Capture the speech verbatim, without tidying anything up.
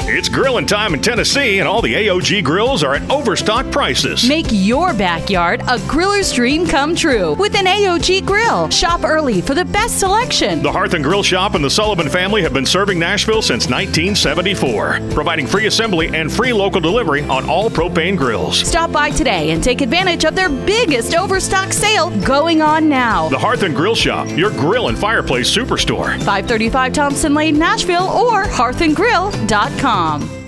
It's grilling time in Tennessee, and all the A O G grills are at overstock prices. Make your backyard a griller's dream come true with an A O G grill. Shop early for the best selection. The Hearth and Grill Shop and the Sullivan family have been serving Nashville since nineteen seventy-four, providing free assembly and free local delivery on all propane grills. Stop by today and take advantage of their biggest overstock sale going on now. The Hearth and Grill Shop, your grill and fireplace superstore. five thirty-five Thompson Lane, Nashville, or hearth and grill dot com.